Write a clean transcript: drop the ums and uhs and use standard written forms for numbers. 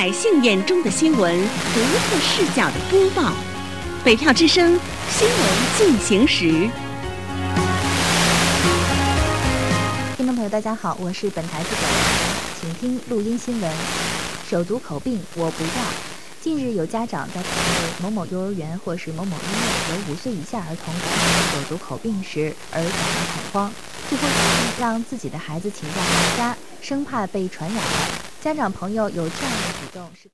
百姓眼中的新闻，独特视角的播报。北漂之声新闻进行时。 听众朋友，大家好，我是本台记者，请听录音新闻。手足口病我不要。近日有家长在考虑某某幼儿园或是某某医院有5岁以下儿童感染手足口病时而感到恐慌，最后决定让自己的孩子请假回家，生怕被传染了。家长朋友有这样的举动是